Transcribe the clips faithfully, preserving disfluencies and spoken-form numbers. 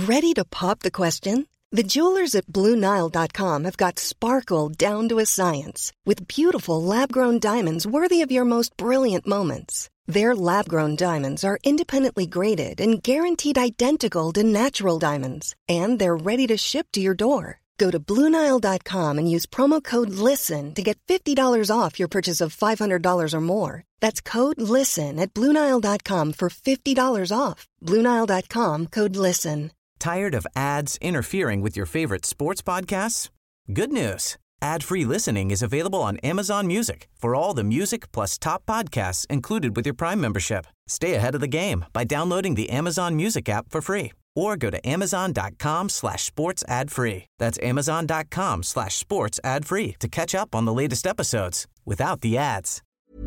Ready to pop the question? The jewelers at Blue Nile dot com have got sparkle down to a science with beautiful lab-grown diamonds worthy of your most brilliant moments. Their lab-grown diamonds are independently graded and guaranteed identical to natural diamonds, and they're ready to ship to your door. Go to Blue Nile dot com and use promo code LISTEN to get fifty dollars off your purchase of five hundred dollars or more. That's code LISTEN at Blue Nile dot com for fifty dollars off. Blue Nile dot com, code LISTEN. Tired of ads interfering with your favorite sports podcasts? Good news. Ad-free listening is available on Amazon Music for all the music plus top podcasts included with your Prime membership. Stay ahead of the game by downloading the Amazon Music app for free or go to amazon.com slash sports ad free. That's amazon.com slash sports ad free to catch up on the latest episodes without the ads.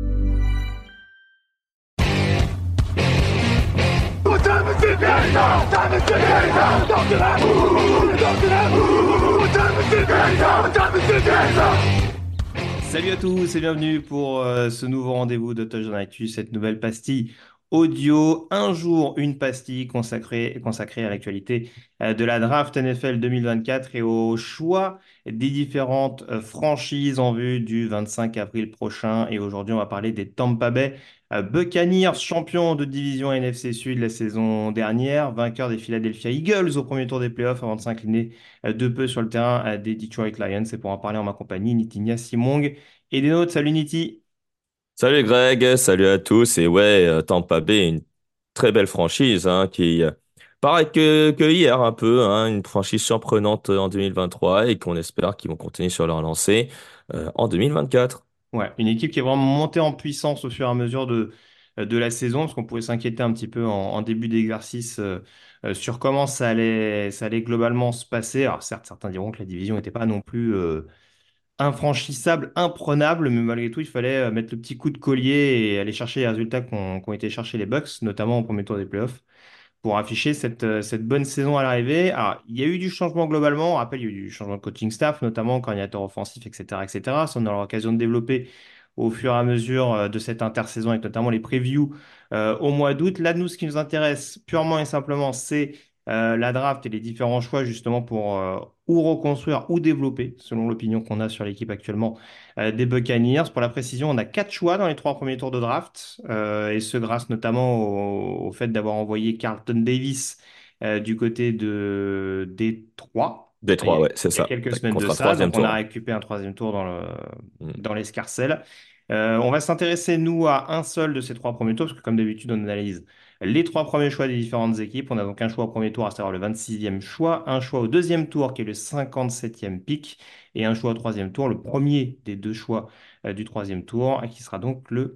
Salut à tous et bienvenue pour euh, ce nouveau rendez-vous de Touchdown Actu, cette nouvelle pastille audio, un jour, une pastille consacrée, consacrée à l'actualité euh, de la draft N F L deux mille vingt-quatre et au choix des différentes euh, franchises en vue du vingt-cinq avril prochain. Et aujourd'hui, on va parler des Tampa Bay euh, Buccaneers, champions de division N F C Sud la saison dernière, vainqueurs des Philadelphia Eagles au premier tour des playoffs avant de s'incliner euh, de peu sur le terrain euh, des Detroit Lions. Et pour en parler en ma compagnie, Nitinia Simong et des nôtres. Salut Niti. Salut Greg, salut à tous. Et ouais, euh, Tampa Bay, une très belle franchise hein, qui, euh, pareil que, que hier un peu, hein, une franchise surprenante en deux mille vingt-trois et qu'on espère qu'ils vont continuer sur leur lancée euh, en deux mille vingt-quatre. Ouais, une équipe qui est vraiment montée en puissance au fur et à mesure de, de la saison, parce qu'on pouvait s'inquiéter un petit peu en, en début d'exercice euh, euh, sur comment ça allait, ça allait globalement se passer. Alors certes, certains diront que la division n'était pas non plus euh, infranchissable, imprenable, mais malgré tout, il fallait euh, mettre le petit coup de collier et aller chercher les résultats qu'ont qu'ont été chercher les Bucks, notamment au premier tour des playoffs, pour afficher cette, euh, cette bonne saison à l'arrivée. Alors, il y a eu du changement globalement. On rappelle, il y a eu du changement de coaching staff, notamment coordinateur offensif, et cetera, et cetera. Ça, on aura l'occasion de développer au fur et à mesure euh, de cette intersaison, avec notamment les previews euh, au mois d'août. Là, nous, ce qui nous intéresse purement et simplement, c'est euh, la draft et les différents choix justement pour euh, ou reconstruire ou développer, selon l'opinion qu'on a sur l'équipe actuellement euh, des Buccaneers. Pour la précision, on a quatre choix dans les trois premiers tours de draft, euh, et ce grâce notamment au, au fait d'avoir envoyé Carlton Davis euh, du côté de Détroit. Il y a, Détroit, ouais, c'est il y a ça. quelques semaines de Contre un ça, donc troisième on a tour. récupéré un troisième tour dans le, Mm. dans l'escarcelle. Euh, on va s'intéresser, nous, à un seul de ces trois premiers tours, parce que comme d'habitude, on analyse les trois premiers choix des différentes équipes. On a donc un choix au premier tour, à savoir le vingt-sixième choix, un choix au deuxième tour, qui est le cinquante-septième pick, et un choix au troisième tour, le premier des deux choix euh, du troisième tour, qui sera donc le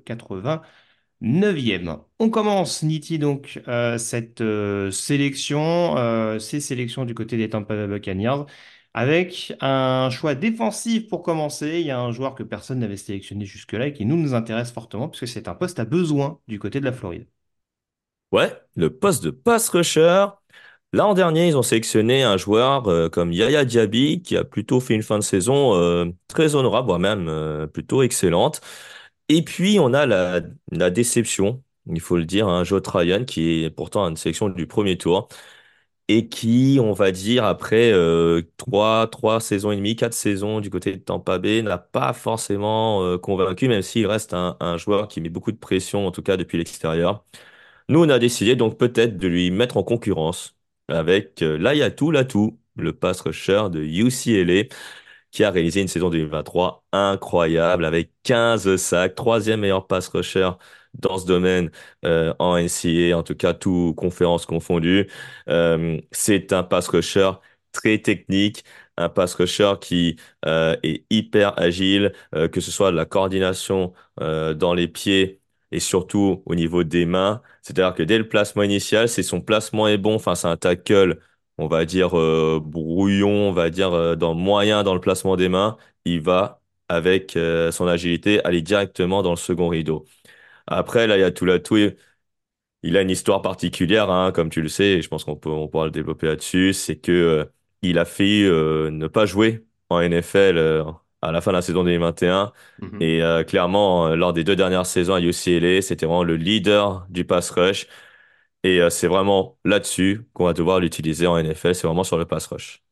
quatre-vingt-neuvième. On commence, Niti, donc, euh, cette euh, sélection, euh, ces sélections du côté des Tampa Bay Buccaneers, avec un choix défensif pour commencer. Il y a un joueur que personne n'avait sélectionné jusque-là et qui nous, nous intéresse fortement, puisque c'est un poste à besoin du côté de la Floride. Ouais, le poste de pass rusher. L'an dernier, ils ont sélectionné un joueur euh, comme Yaya Diaby qui a plutôt fait une fin de saison euh, très honorable, voire même euh, plutôt excellente. Et puis, on a la, la déception, il faut le dire, hein, Joe Tryon, qui est pourtant une sélection du premier tour et qui, on va dire, après euh, trois, trois saisons et demie, quatre saisons du côté de Tampa Bay, n'a pas forcément euh, convaincu, même s'il reste un, un joueur qui met beaucoup de pression, en tout cas depuis l'extérieur. Nous, on a décidé donc peut-être de lui mettre en concurrence avec euh, Laiatu Latu, le pass rusher de U C L A, qui a réalisé une saison deux mille vingt-trois incroyable avec quinze sacs, troisième meilleur pass rusher dans ce domaine euh, en N C A A, en tout cas, tout conférences confondues. Euh, c'est un pass rusher très technique, un pass rusher qui euh, est hyper agile, euh, que ce soit de la coordination euh, dans les pieds et surtout au niveau des mains. C'est-à-dire que dès le placement initial, si son placement est bon face à un tackle, on va dire euh, brouillon, on va dire euh, dans moyen dans le placement des mains, il va avec euh, son agilité aller directement dans le second rideau. Après, là, il y a tout là, tout. Il a une histoire particulière, hein, comme tu le sais, et je pense qu'on peut, on pourra le développer là-dessus. C'est que euh, il a failli euh, ne pas jouer en N F L euh, à la fin de la saison deux mille vingt et un. Mhm. Et euh, clairement, euh, lors des deux dernières saisons à U C L A, c'était vraiment le leader du pass rush. Et euh, c'est vraiment là-dessus qu'on va devoir l'utiliser en N F L, c'est vraiment sur le pass rush.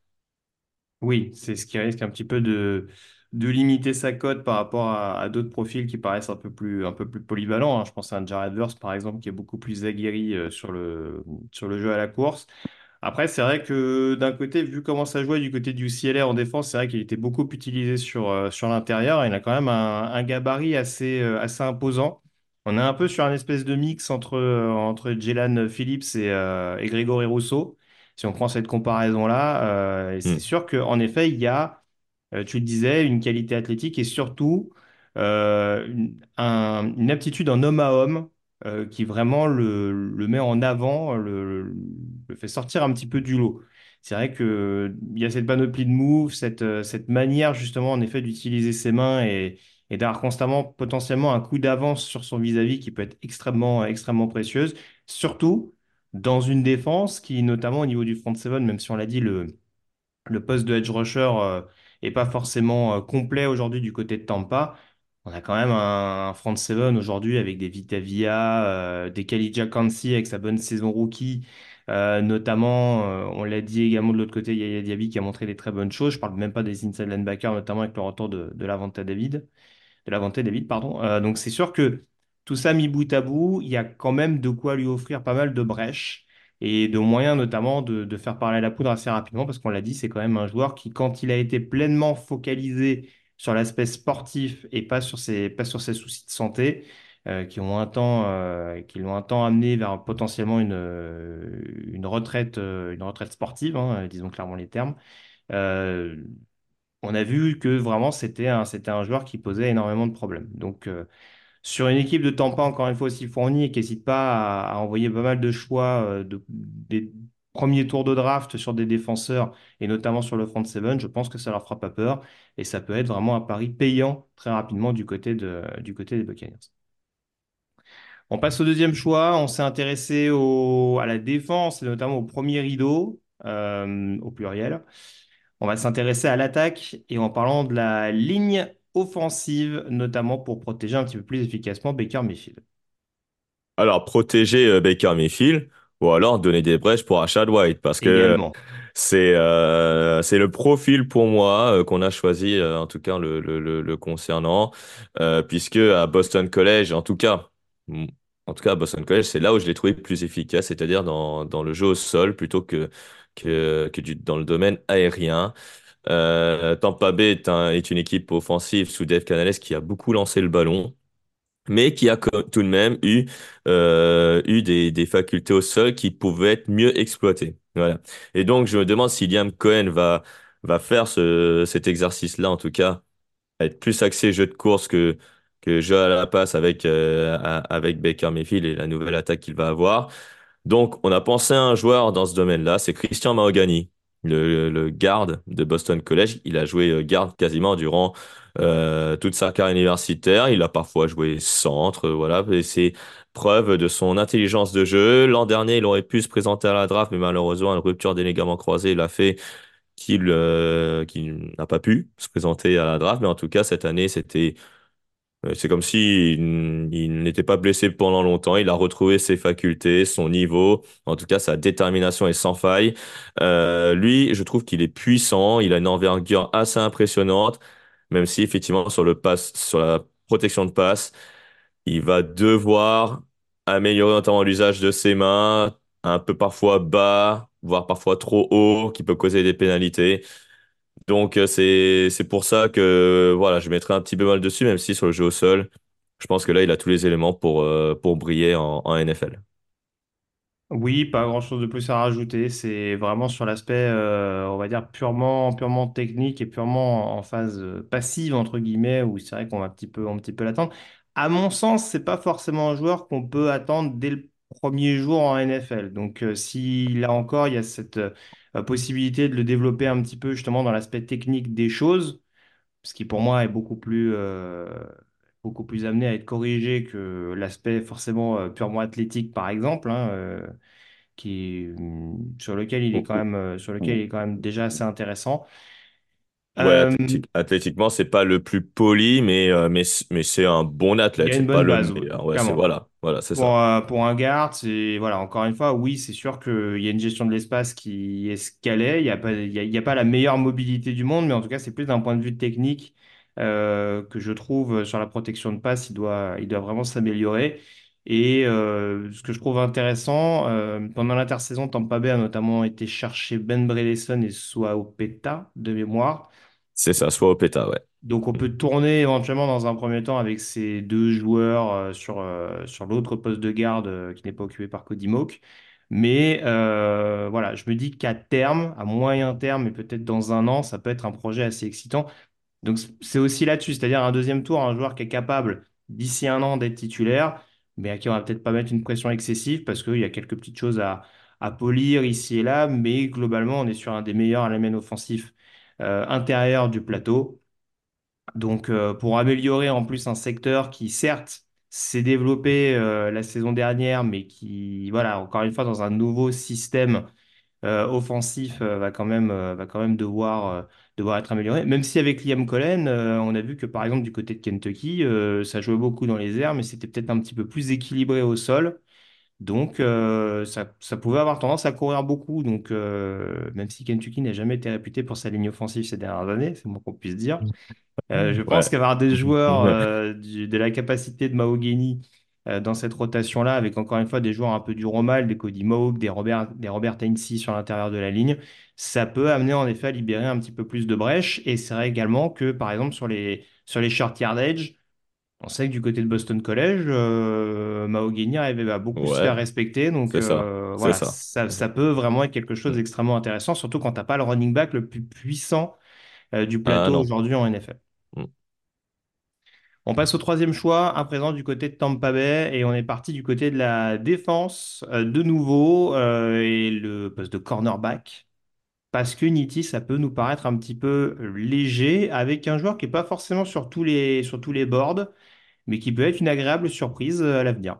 Oui, c'est ce qui risque un petit peu de, de limiter sa cote par rapport à, à d'autres profils qui paraissent un peu plus, un peu plus polyvalents, hein. Je pense à un Jared Verse, par exemple, qui est beaucoup plus aguerri euh, sur le, sur le jeu à la course. Après, c'est vrai que d'un côté, vu comment ça jouait du côté du U C L A en défense, c'est vrai qu'il était beaucoup utilisé sur, euh, sur l'intérieur. Il a quand même un, un gabarit assez, euh, assez imposant. On est un peu sur un espèce de mix entre, euh, entre Jalen Phillips et, euh, et Grégory Rousseau, si on prend cette comparaison-là. Euh, et c'est Hmm. sûr qu'en effet, il y a, euh, tu le disais, une qualité athlétique et surtout euh, une, un- une aptitude en homme à homme euh, qui vraiment le, le met en avant, le, le- le fait sortir un petit peu du lot. C'est vrai que il y a cette panoplie de moves, cette, euh, cette manière justement en effet d'utiliser ses mains et, et d'avoir constamment potentiellement un coup d'avance sur son vis-à-vis qui peut être extrêmement, extrêmement précieuse, surtout dans une défense qui, notamment au niveau du front seven, même si on l'a dit, le le poste de edge rusher euh, est pas forcément euh, complet aujourd'hui du côté de Tampa. On a quand même un, un front seven aujourd'hui avec des Vita Vea, euh, des Khalid Kansi avec sa bonne saison rookie. Euh, notamment, euh, on l'a dit également de l'autre côté, Yaya Diaby qui a montré des très bonnes choses. Je parle même pas des inside linebackers, notamment avec le retour de, de Lavonte David de la volonté David, pardon. Euh, donc c'est sûr que tout ça mis bout à bout, il y a quand même de quoi lui offrir pas mal de brèches et de moyens notamment de, de faire parler la poudre assez rapidement parce qu'on l'a dit, c'est quand même un joueur qui, quand il a été pleinement focalisé sur l'aspect sportif et pas sur ses, pas sur ses soucis de santé, euh, qui ont un temps, euh, qui l'ont un temps amené vers potentiellement une, euh, une retraite, euh, une retraite sportive, hein, disons clairement les termes. Euh, on a vu que vraiment c'était un, c'était un joueur qui posait énormément de problèmes. Donc, euh, sur une équipe de Tampa, encore une fois, aussi fournie et qui n'hésite pas à, à envoyer pas mal de choix euh, de, des premiers tours de draft sur des défenseurs et notamment sur le front seven, je pense que ça leur fera pas peur et ça peut être vraiment un pari payant très rapidement du côté de, du côté des Buccaneers. On passe au deuxième choix. On s'est intéressé au- à la défense et notamment au premier rideau, euh, au pluriel. On va s'intéresser à l'attaque et en parlant de la ligne offensive, notamment pour protéger un petit peu plus efficacement Baker Mayfield. Alors, protéger euh, Baker Mayfield ou alors donner des brèches pour Rashad White parce que Également. c'est euh, c'est le profil pour moi euh, qu'on a choisi, euh, en tout cas le, le, le, le concernant, euh, puisque à Boston College, en tout cas, mm, en tout cas à Boston College, c'est là où je l'ai trouvé plus efficace, c'est-à-dire dans, dans le jeu au sol plutôt que, que, que du, dans le domaine aérien. Euh, Tampa Bay est, un, est une équipe offensive sous Dave Canales qui a beaucoup lancé le ballon, mais qui a co- tout de même eu, euh, eu des, des facultés au sol qui pouvaient être mieux exploitées. Voilà. Et donc, je me demande si Liam Cohen va, va faire ce, cet exercice-là, en tout cas, être plus axé jeu de course que, que jeu à la passe avec, euh, à- avec Baker Mayfield et la nouvelle attaque qu'il va avoir. Donc, on a pensé à un joueur dans ce domaine-là, c'est Christian Mahogany, le, le garde de Boston College. Il a joué euh, garde quasiment durant euh, toute sa carrière universitaire. Il a parfois joué centre, euh, voilà. Et c'est preuve de son intelligence de jeu. L'an dernier, il aurait pu se présenter à la draft, mais malheureusement, une rupture des ligaments croisés l'a fait qu'il euh, qu'il n'a pas pu se présenter à la draft. Mais en tout cas, cette année, c'était euh, C'est comme si il, il n'était pas blessé pendant longtemps. Il a retrouvé ses facultés, son niveau, en tout cas sa détermination est sans faille. Euh, lui, je trouve qu'il est puissant. Il a une envergure assez impressionnante, même si effectivement sur le pass, sur la protection de passe, il va devoir améliorer notamment l'usage de ses mains, un peu parfois bas, voire parfois trop haut, qui peut causer des pénalités. Donc euh, c'est c'est pour ça que voilà, je mettrai un petit bémol dessus, même si sur le jeu au sol, je pense que là, il a tous les éléments pour, euh, pour briller en, en N F L. Oui, pas grand-chose de plus à rajouter. C'est vraiment sur l'aspect, euh, on va dire, purement, purement technique et purement en phase euh, passive, entre guillemets, où c'est vrai qu'on va un petit peu, un petit peu l'attendre. À mon sens, c'est pas forcément un joueur qu'on peut attendre dès le premier jour en N F L. Donc, euh, si là encore, il y a cette euh, possibilité de le développer un petit peu justement dans l'aspect technique des choses, ce qui pour moi est beaucoup plus, euh, beaucoup plus amené à être corrigé que l'aspect forcément euh, purement athlétique, par exemple, hein, euh, qui, est, hum, sur lequel il est quand même, euh, sur lequel il est quand même déjà assez intéressant. Ouais, Euh, athlétique, athlétiquement, c'est pas le plus poli, mais, euh, mais, mais c'est un bon il y athlète. a une C'est pas bonne le base, ouais, meilleur. Ouais, c'est clairement. voilà. Voilà, c'est ça. Pour, euh, pour un guard, c'est voilà, encore une fois, oui, c'est sûr qu'il y a une gestion de l'espace qui est escalée. Il n'y a pas, il y a, il y a pas la meilleure mobilité du monde, mais en tout cas, c'est plus d'un point de vue technique euh, que je trouve euh, sur la protection de passe, il doit, il doit vraiment s'améliorer. Et euh, ce que je trouve intéressant, euh, pendant l'intersaison, Tampa Bay a notamment été chercher Ben Bredeson et Opeta de mémoire. C'est ça, soit au péta, ouais. Donc on peut tourner éventuellement dans un premier temps avec ces deux joueurs euh, sur, euh, sur l'autre poste de garde euh, qui n'est pas occupé par Cody Mauch. Mais euh, voilà, je me dis qu'à terme, à moyen terme et peut-être dans un an, ça peut être un projet assez excitant. Donc c- c'est aussi là-dessus, c'est-à-dire un deuxième tour, un joueur qui est capable d'ici un an d'être titulaire, mais à qui on va peut-être pas mettre une pression excessive parce qu'il y a quelques petites choses à, à polir ici et là, mais globalement on est sur un des meilleurs éléments offensifs euh, intérieurs du plateau. Donc, euh, pour améliorer en plus un secteur qui, certes, s'est développé euh, la saison dernière, mais qui, voilà, encore une fois, dans un nouveau système euh, offensif, euh, va quand même, euh, va quand même devoir, euh, devoir être amélioré. Même si avec Liam Cullen, euh, on a vu que, par exemple, du côté de Kentucky, euh, ça jouait beaucoup dans les airs, mais c'était peut-être un petit peu plus équilibré au sol. Donc, euh, ça, ça pouvait avoir tendance à courir beaucoup. Donc, euh, même si Kentucky n'a jamais été réputé pour sa ligne offensive ces dernières années, c'est le moins qu'on puisse dire. Euh, je pense Ouais. qu'avoir des joueurs euh, du- de la capacité de Mahogany euh, dans cette rotation-là, avec encore une fois des joueurs un peu du Romal, des Cody Mauk, des Robert, des Robert Hainsey sur l'intérieur de la ligne, ça peut amener en effet à libérer un petit peu plus de brèches. Et c'est vrai également que, par exemple, sur les, sur les short yardage, on sait que du côté de Boston College, euh, Mahogany arrivait à beaucoup se Ouais, faire respecter. Donc c'est ça. euh, C'est voilà, ça. ça, ça peut vraiment être quelque chose Mm. d'extrêmement intéressant, surtout quand tu n'as pas le running back le plus puissant euh, du Ah plateau non. aujourd'hui en N F L. Mm. On passe au troisième choix, à présent du côté de Tampa Bay, et on est parti du côté de la défense euh, de nouveau, euh, et le poste de cornerback, parce que Nitti, ça peut nous paraître un petit peu léger, avec un joueur qui n'est pas forcément sur tous les, sur tous les boards, mais qui peut être une agréable surprise euh, à l'avenir.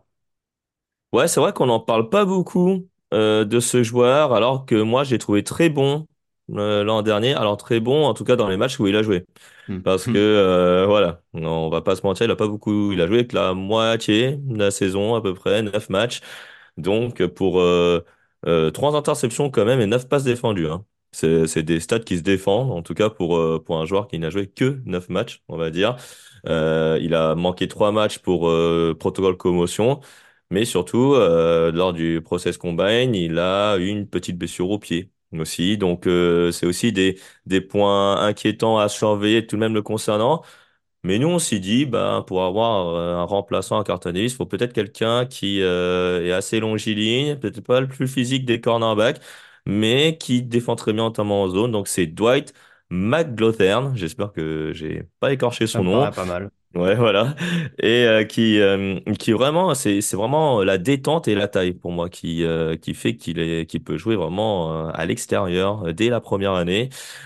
Ouais, c'est vrai qu'on n'en parle pas beaucoup euh, de ce joueur, alors que moi, j'ai trouvé très bon euh, l'an dernier. Alors, très bon, en tout cas, dans les matchs où il a joué. Hmm. Parce que, Hmm. euh, voilà, on va pas se mentir, il a pas beaucoup. Il a joué que la moitié de la saison, à peu près, neuf matchs. Donc, pour euh, euh, trois interceptions quand même et neuf passes défendues, hein. C'est, c'est des stats qui se défendent, en tout cas pour, euh, pour un joueur qui n'a joué que neuf matchs, on va dire. Euh, il a manqué trois matchs pour euh, protocole commotion, mais surtout, euh, lors du process combine, il a eu une petite blessure au pied aussi. Donc, euh, c'est aussi des, des points inquiétants à surveiller tout de même le concernant. Mais nous, on s'y dit, bah, pour avoir euh, un remplaçant à Carlton Davis, il faut peut-être quelqu'un qui euh, est assez longiligne, peut-être pas le plus physique des cornerbacks, mais qui défend très bien, notamment en zone. Donc, c'est Dwight McGlothern. J'espère que j'ai pas écorché Ça son me nom. paraît pas mal. Ouais, voilà. Et euh, qui, euh, qui vraiment, c'est, c'est vraiment la détente et la taille pour moi qui, euh, qui fait qu'il est, qu'il peut jouer vraiment euh, à l'extérieur euh, dès la première année.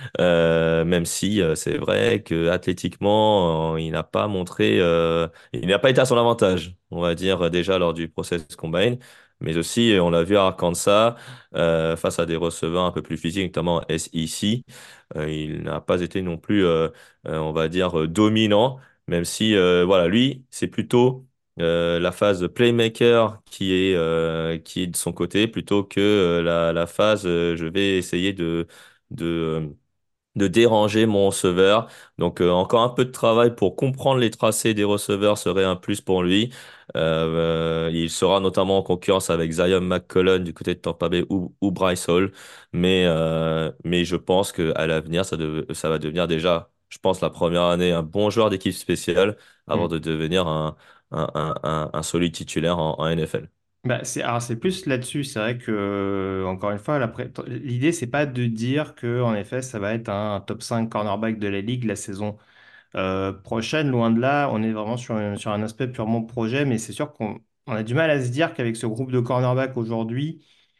Euh, même si euh, c'est vrai que athlétiquement, euh, il n'a pas montré, euh, il n'a pas été à son avantage, on va dire euh, déjà lors du process combine, mais aussi euh, on l'a vu à Arkansas euh, face à des receveurs un peu plus physiques, notamment S E C, euh, il n'a pas été non plus, euh, euh, on va dire, euh, dominant, même si euh, voilà, lui, c'est plutôt euh, la phase playmaker qui est euh, qui est de son côté plutôt que euh, la, la phase euh, je vais essayer de de euh, de déranger mon receveur. Donc euh, encore un peu de travail pour comprendre les tracés des receveurs serait un plus pour lui. Euh, euh, il sera notamment en concurrence avec Zion McCollum du côté de Tampa Bay ou, ou Bryce Hall. Mais, euh, mais je pense qu'à l'avenir, ça, de- ça va devenir déjà, je pense, la première année, un bon joueur d'équipe spéciale avant Hmm. de devenir un, un, un, un, un solide titulaire en, en N F L. Bah, c'est, alors c'est plus là-dessus, c'est vrai que, euh, encore une fois, la pré- l'idée, c'est pas de dire que, en effet, ça va être un top cinq cornerback de la ligue la saison Euh, prochaine, loin de là, on est vraiment sur, un- sur un aspect purement projet, mais c'est sûr qu'on on a du mal à se dire qu'avec ce groupe de cornerbacks aujourd'hui,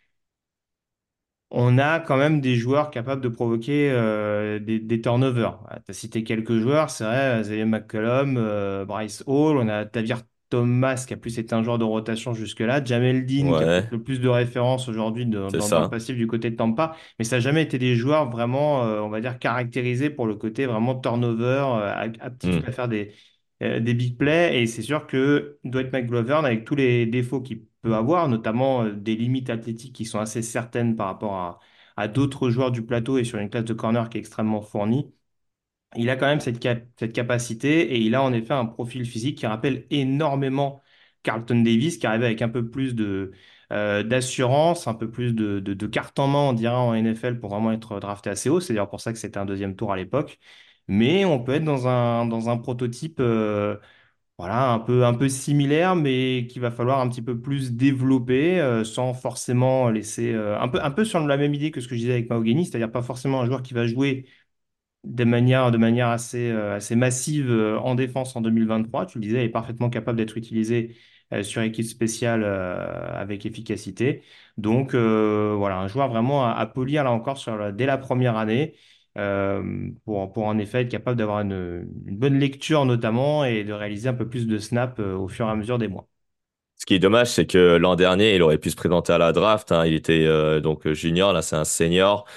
on a quand même des joueurs capables de provoquer euh, des, des turnovers. Tu as cité quelques joueurs, c'est vrai, Zay McCollum, euh, Bryce Hall, on a Tavir Thomas, qui a plus été un joueur de rotation jusque-là, Jamel Dean, qui a Ouais, peut-être le plus de références aujourd'hui de- c'est dans, dans le ça. passif du côté de Tampa, mais ça n'a jamais été des joueurs vraiment, euh, on va dire, caractérisés pour le côté vraiment turnover, euh, ap- aptitude Hmm. à faire des, euh, des big plays. Et c'est sûr que Dwight McGlover, avec tous les défauts qu'il peut avoir, notamment euh, des limites athlétiques qui sont assez certaines par rapport à, à d'autres joueurs du plateau et sur une classe de corner qui est extrêmement fournie, il a quand même cette, cap- cette capacité et il a en effet un profil physique qui rappelle énormément Carlton Davis, qui arrive avec un peu plus de, euh, d'assurance, un peu plus de, de, de carte en main, on dirait, en N F L pour vraiment être drafté assez haut. C'est d'ailleurs pour ça que c'était un deuxième tour à l'époque. Mais on peut être dans un, dans un prototype euh, voilà, un peu, un peu similaire, mais qu'il va falloir un petit peu plus développer euh, sans forcément laisser. Euh, un peu, un peu sur la même idée que ce que je disais avec Mahogany, c'est-à-dire pas forcément un joueur qui va jouer de manière, de manière assez, euh, assez massive euh, en défense en deux mille vingt-trois. Tu le disais, il est parfaitement capable d'être utilisé euh, sur équipe spéciale euh, avec efficacité. Donc euh, voilà, un joueur vraiment à, à polir là encore sur la- dès la première année euh, pour, pour en effet être capable d'avoir une, une bonne lecture notamment et de réaliser un peu plus de snaps euh, au fur et à mesure des mois. Ce qui est dommage, c'est que l'an dernier, il aurait pu se présenter à la draft, hein. Il était euh, donc junior, là c'est un senior.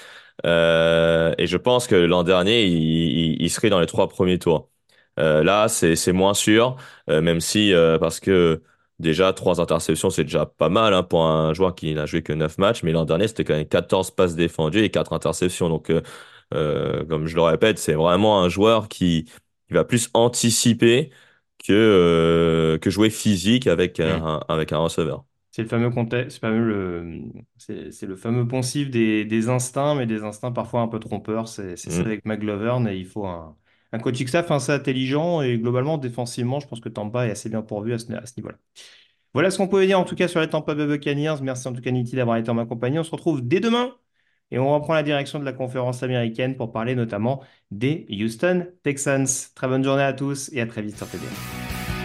Euh, et je pense que l'an dernier, il, il- il serait dans les trois premiers tours. Euh, là, c'est c'est moins sûr, euh, même si euh, parce que déjà trois interceptions, c'est déjà pas mal, hein, pour un joueur qui n'a joué que neuf matchs. Mais l'an dernier, c'était quand même quatorze passes défendues et quatre interceptions. Donc, euh, euh, comme je le répète, c'est vraiment un joueur qui, qui va plus anticiper que euh, que jouer physique avec un, avec un receveur. C'est le fameux contexte, c'est fameux le, c'est c'est le fameux poncif des, des instincts, mais des instincts parfois un peu trompeurs. C'est c'est ça Mm. avec McGlovern et il faut un, un coaching staff assez intelligent et globalement défensivement, je pense que Tampa est assez bien pourvu à ce, à ce niveau-là. Voilà ce qu'on pouvait dire en tout cas sur les Tampa Bay Buccaneers. Merci en tout cas Nitti d'avoir été en ma compagnie. On se retrouve dès demain et on reprend la direction de la conférence américaine pour parler notamment des Houston Texans. Très bonne journée à tous et à très vite sur T D F.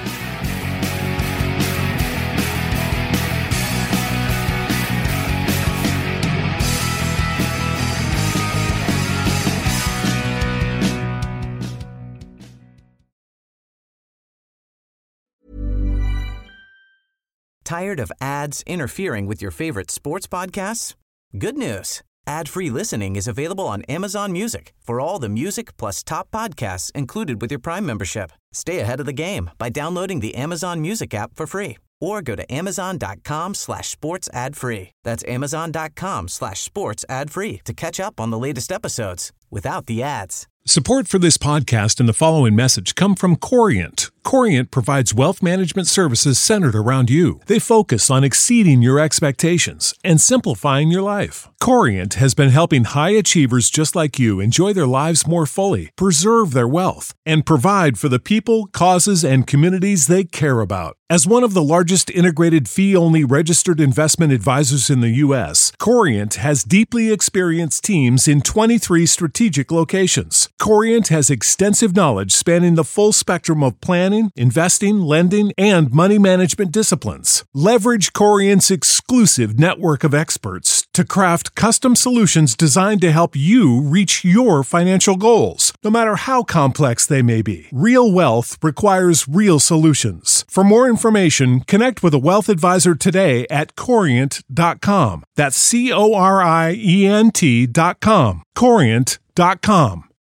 Tired of ads interfering with your favorite sports podcasts? Good news. Ad-free listening is available on Amazon Music for all the music plus top podcasts included with your Prime membership. Stay ahead of the game by downloading the Amazon Music app for free or go to amazon.com slash sports ad free. That's amazon.com slash sports ad free to catch up on the latest episodes without the ads. Support for this podcast and the following message come from Corient. Corient provides wealth management services centered around you. They focus on exceeding your expectations and simplifying your life. Corient has been helping high achievers just like you enjoy their lives more fully, preserve their wealth, and provide for the people, causes, and communities they care about. As one of the largest integrated fee-only registered investment advisors in the U S, Corient has deeply experienced teams in twenty-three strategic locations. Corient has extensive knowledge spanning the full spectrum of planning, investing, lending, and money management disciplines. Leverage Corient's exclusive network of experts to craft custom solutions designed to help you reach your financial goals, no matter how complex they may be. Real wealth requires real solutions. For more information, connect with a wealth advisor today at corient dot com. That's C O R I E N T dot com. corient dot com.